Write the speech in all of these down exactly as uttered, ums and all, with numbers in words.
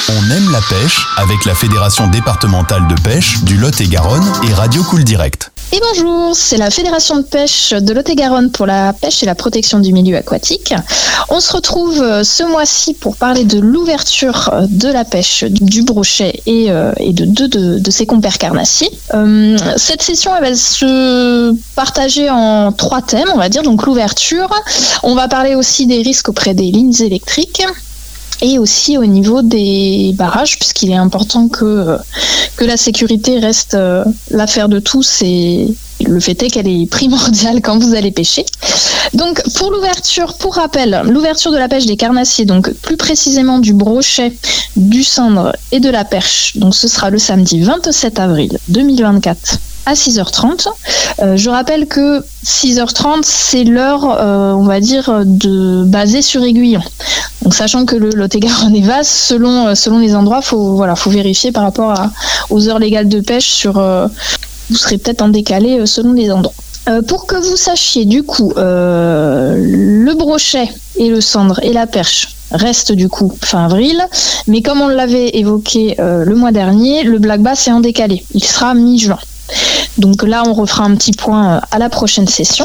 On aime la pêche avec la Fédération départementale de pêche du Lot-et-Garonne et Radio Cool Direct. Et bonjour, c'est la Fédération de pêche de Lot-et-Garonne pour la pêche et la protection du milieu aquatique. On se retrouve ce mois-ci pour parler de l'ouverture de la pêche du brochet et, euh, et de deux de, de ses compères carnassiers. Euh, cette session elle va se partager en trois thèmes, on va dire, donc l'ouverture. On va parler aussi des risques auprès des lignes électriques. Et aussi au niveau des barrages, puisqu'il est important que, que la sécurité reste euh, l'affaire de tous et le fait est qu'elle est primordiale quand vous allez pêcher. Donc pour l'ouverture, pour rappel, l'ouverture de la pêche des carnassiers, donc plus précisément du brochet, du cendre et de la perche, donc ce sera le samedi vingt-sept avril deux mille vingt-quatre à six heures trente. Euh, je rappelle que six heures trente, c'est l'heure, euh, on va dire, de basée sur aiguillon. Donc, sachant que le Lot-et-Garonne est vaste, selon, selon les endroits, faut, voilà, faut vérifier par rapport à, aux heures légales de pêche sur, euh, vous serez peut-être en décalé selon les endroits. Euh, pour que vous sachiez, du coup, euh, le brochet et le cendre et la perche restent du coup fin avril, mais comme on l'avait évoqué euh, le mois dernier, le black bass est en décalé. Il sera mi-juin. Donc là, on refera un petit point à la prochaine session.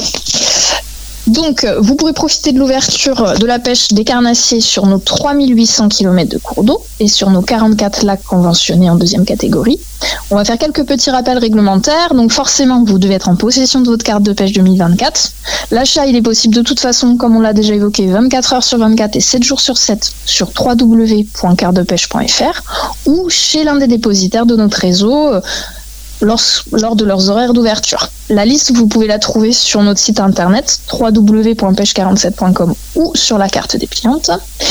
Donc, vous pourrez profiter de l'ouverture de la pêche des carnassiers sur nos trois mille huit cents kilomètres de cours d'eau et sur nos quarante-quatre lacs conventionnés en deuxième catégorie. On va faire quelques petits rappels réglementaires. Donc forcément, vous devez être en possession de votre carte de pêche deux mille vingt-quatre. L'achat, il est possible de toute façon, comme on l'a déjà évoqué, vingt-quatre heures sur vingt-quatre et sept jours sur sept sur w w w point carte de pêche point f r ou chez l'un des dépositaires de notre réseau Lors, lors de leurs horaires d'ouverture. La liste, vous pouvez la trouver sur notre site internet w w w point pêche quarante-sept point com ou sur la carte des clientes.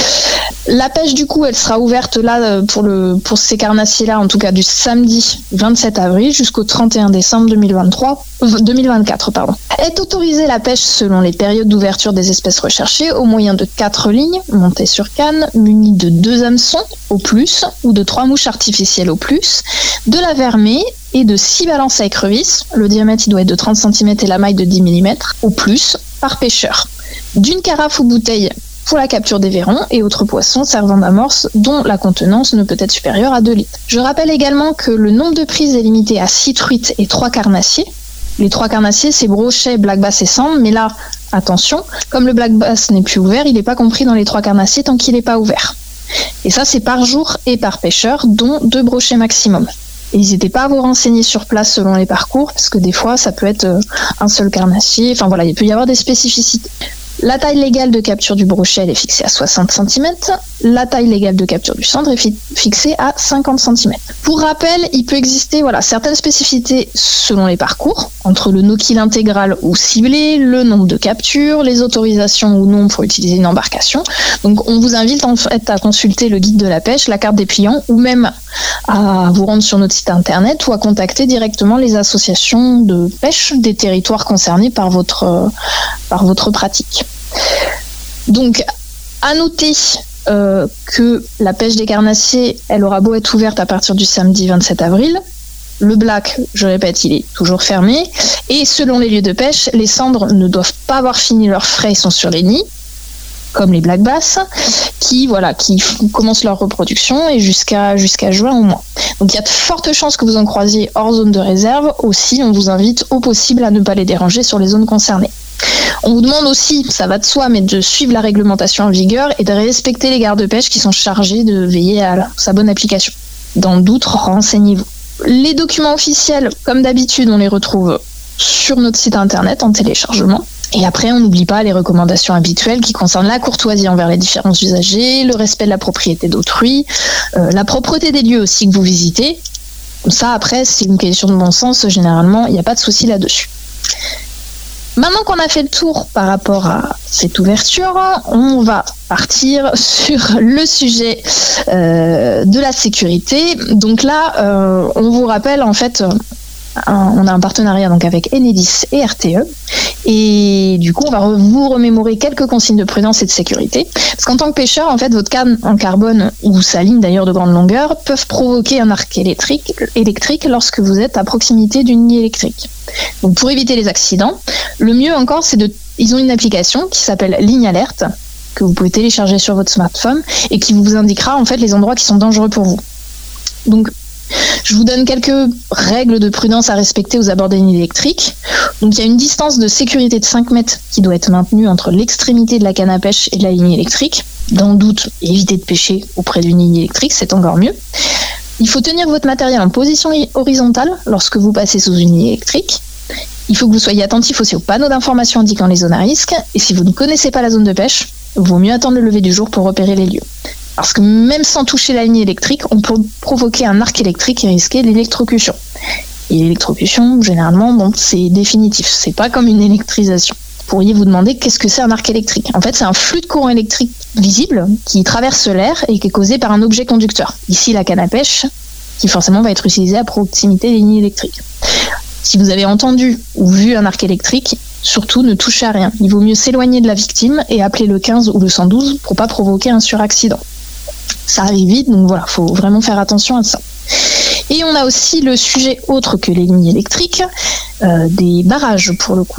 La pêche, du coup, elle sera ouverte là pour, le, pour ces carnassiers-là, en tout cas du samedi vingt-sept avril jusqu'au trente et un décembre deux mille vingt-trois, deux mille vingt-quatre. Pardon. Est autorisée la pêche selon les périodes d'ouverture des espèces recherchées au moyen de quatre lignes montées sur canne, munies de deux hameçons au plus ou de trois mouches artificielles au plus, de la vermée et de six balances à écrevisses, le diamètre il doit être de trente centimètres et la maille de dix millimètres, au plus, par pêcheur. D'une carafe ou bouteille pour la capture des vairons et autres poissons servant d'amorce dont la contenance ne peut être supérieure à deux litres. Je rappelle également que le nombre de prises est limité à six truites et trois carnassiers. Les trois carnassiers, c'est brochet, black bass et cendre, mais là, attention, comme le black bass n'est plus ouvert, il n'est pas compris dans les trois carnassiers tant qu'il n'est pas ouvert. Et ça, c'est par jour et par pêcheur, dont deux brochets maximum. Et n'hésitez pas à vous renseigner sur place selon les parcours, parce que des fois, ça peut être un seul carnassier. Enfin voilà, il peut y avoir des spécificités. La taille légale de capture du brochet, elle est fixée à soixante centimètres. La taille légale de capture du cendre est fi- fixée à cinquante centimètres. Pour rappel, il peut exister voilà, certaines spécificités selon les parcours, entre le no-kill intégral ou ciblé, le nombre de captures, les autorisations ou non pour utiliser une embarcation. Donc on vous invite en fait à consulter le guide de la pêche, la carte des pliants, ou même à vous rendre sur notre site internet ou à contacter directement les associations de pêche des territoires concernés par votre, euh, par votre pratique. Donc, à noter euh, que la pêche des carnassiers, elle aura beau être ouverte à partir du samedi vingt-sept avril. Le black, je répète, il est toujours fermé. Et selon les lieux de pêche, les cendres ne doivent pas avoir fini leurs frais et sont sur les nids, comme les black bass, qui, voilà, qui f- commencent leur reproduction et jusqu'à, jusqu'à juin au moins. Donc il y a de fortes chances que vous en croisiez hors zone de réserve. Aussi, on vous invite au possible à ne pas les déranger sur les zones concernées. On vous demande aussi, ça va de soi, mais de suivre la réglementation en vigueur et de respecter les gardes-pêche qui sont chargés de veiller à la, sa bonne application. Dans le doute, renseignez-vous. Les documents officiels, comme d'habitude, on les retrouve sur notre site internet en téléchargement. Et après, on n'oublie pas les recommandations habituelles qui concernent la courtoisie envers les différents usagers, le respect de la propriété d'autrui, euh, la propreté des lieux aussi que vous visitez. Ça, après, c'est une question de bon sens. Généralement, il n'y a pas de souci là-dessus. Maintenant qu'on a fait le tour par rapport à cette ouverture, on va partir sur le sujet euh, de la sécurité. Donc là, euh, on vous rappelle en fait, un, on a un partenariat donc avec Enedis et R T E. Et du coup, on va re- vous remémorer quelques consignes de prudence et de sécurité. Parce qu'en tant que pêcheur, en fait, votre canne en carbone ou sa ligne d'ailleurs de grande longueur peuvent provoquer un arc électrique, électrique lorsque vous êtes à proximité d'une ligne électrique. Donc pour éviter les accidents, le mieux encore, c'est de... Ils ont une application qui s'appelle Ligne Alerte que vous pouvez télécharger sur votre smartphone et qui vous indiquera en fait les endroits qui sont dangereux pour vous. Donc, je vous donne quelques règles de prudence à respecter aux abords des lignes électriques. Donc, il y a une distance de sécurité de cinq mètres qui doit être maintenue entre l'extrémité de la canne à pêche et la ligne électrique. Dans le doute, évitez de pêcher auprès d'une ligne électrique, c'est encore mieux. Il faut tenir votre matériel en position horizontale lorsque vous passez sous une ligne électrique. Il faut que vous soyez attentif aussi aux panneaux d'information indiquant les zones à risque. Et si vous ne connaissez pas la zone de pêche, il vaut mieux attendre le lever du jour pour repérer les lieux. Parce que même sans toucher la ligne électrique, on peut provoquer un arc électrique et risquer l'électrocution. Et l'électrocution, généralement, bon, c'est définitif. C'est pas comme une électrisation. Vous pourriez vous demander qu'est-ce que c'est un arc électrique. En fait, c'est un flux de courant électrique visible qui traverse l'air et qui est causé par un objet conducteur. Ici, la canne à pêche, qui forcément va être utilisée à proximité des lignes électriques. Si vous avez entendu ou vu un arc électrique, surtout ne touchez à rien. Il vaut mieux s'éloigner de la victime et appeler le quinze ou le cent douze pour pas provoquer un suraccident. Ça arrive vite, donc voilà, faut vraiment faire attention à ça. Et on a aussi le sujet autre que les lignes électriques, euh, des barrages pour le coup.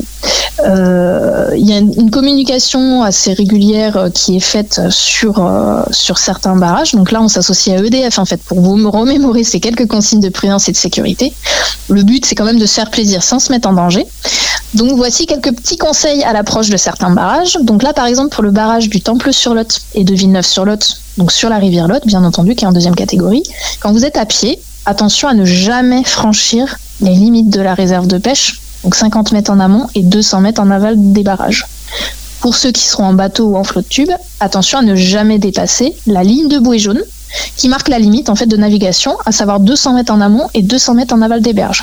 Euh, il y a une communication assez régulière qui est faite sur, euh, sur certains barrages. Donc là, on s'associe à E D F en fait pour vous remémorer ces quelques consignes de prudence et de sécurité. Le but, c'est quand même de se faire plaisir sans se mettre en danger. Donc voici quelques petits conseils à l'approche de certains barrages. Donc là, par exemple, pour le barrage du Temple-sur-Lot et de Villeneuve-sur-Lot, donc sur la rivière Lot, bien entendu, qui est en deuxième catégorie, quand vous êtes à pied, attention à ne jamais franchir les limites de la réserve de pêche, donc cinquante mètres en amont et deux cents mètres en aval des barrages. Pour ceux qui seront en bateau ou en flotte tube, attention à ne jamais dépasser la ligne de bouée jaune qui marque la limite en fait de navigation, à savoir deux cents mètres en amont et deux cents mètres en aval des berges.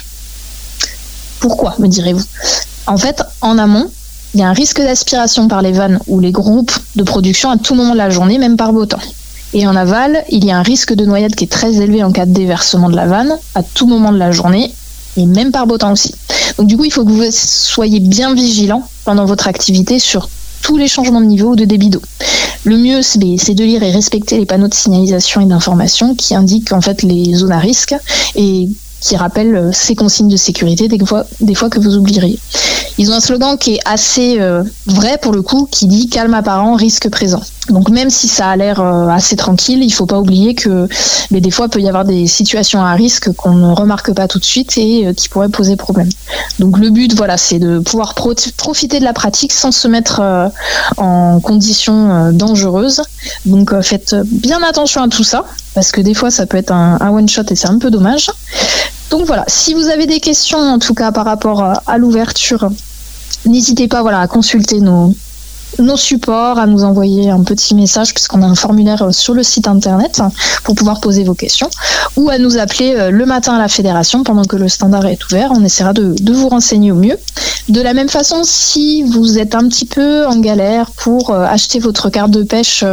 Pourquoi, me direz-vous ? En fait, en amont, il y a un risque d'aspiration par les vannes ou les groupes de production à tout moment de la journée, même par beau temps. Et en aval, il y a un risque de noyade qui est très élevé en cas de déversement de la vanne à tout moment de la journée et même par beau temps aussi. Donc du coup, il faut que vous soyez bien vigilant pendant votre activité sur tous les changements de niveau ou de débit d'eau. Le mieux, c'est de lire et respecter les panneaux de signalisation et d'information qui indiquent en fait les zones à risque et qui rappellent ces consignes de sécurité des fois, des fois que vous oublieriez. Ils ont un slogan qui est assez euh, vrai pour le coup, qui dit « calme apparent, risque présent ». Donc même si ça a l'air euh, assez tranquille, il ne faut pas oublier que mais des fois, il peut y avoir des situations à risque qu'on ne remarque pas tout de suite et euh, qui pourraient poser problème. Donc le but, voilà, c'est de pouvoir pro- profiter de la pratique sans se mettre euh, en conditions euh, dangereuses. Donc euh, faites bien attention à tout ça, parce que des fois, ça peut être un, un one-shot et c'est un peu dommage. Donc voilà, si vous avez des questions, en tout cas par rapport à l'ouverture, n'hésitez pas voilà, à consulter nos, nos supports, à nous envoyer un petit message, puisqu'on a un formulaire sur le site internet pour pouvoir poser vos questions, ou à nous appeler le matin à la fédération pendant que le standard est ouvert. On essaiera de, de vous renseigner au mieux. De la même façon, si vous êtes un petit peu en galère pour acheter votre carte de pêche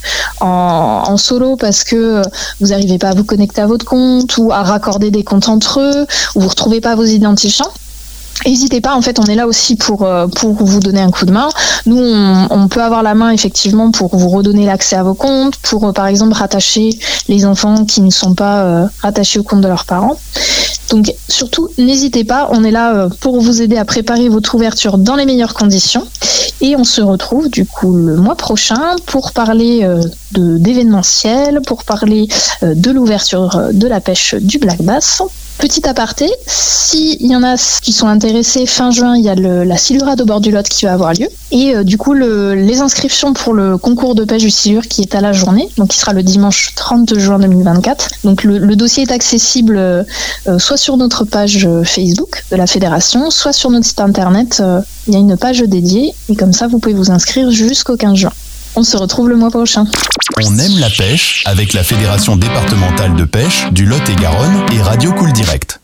en, en solo parce que vous n'arrivez pas à vous connecter à votre compte ou à raccorder des comptes entre eux, ou vous ne retrouvez pas vos identifiants, n'hésitez pas, en fait, on est là aussi pour, pour vous donner un coup de main. Nous, on, on peut avoir la main, effectivement, pour vous redonner l'accès à vos comptes, pour, par exemple, rattacher les enfants qui ne sont pas euh, rattachés au compte de leurs parents. Donc, surtout, n'hésitez pas, on est là euh, pour vous aider à préparer votre ouverture dans les meilleures conditions. Et on se retrouve, du coup, le mois prochain pour parler euh, de, d'événementiel, pour parler euh, de l'ouverture de la pêche du black bass. Petit aparté, s'il y en a qui sont intéressés, fin juin, il y a le, la silurade au bord du Lot qui va avoir lieu. Et euh, du coup, le, les inscriptions pour le concours de pêche du silure qui est à la journée, donc qui sera le dimanche trente juin deux mille vingt-quatre. Donc le, le dossier est accessible euh, soit sur notre page Facebook de la fédération, soit sur notre site internet. Euh, il y a une page dédiée et comme ça, vous pouvez vous inscrire jusqu'au quinze juin. On se retrouve le mois prochain. On aime la pêche avec la Fédération départementale de pêche du Lot-et-Garonne et Radio Cool Direct.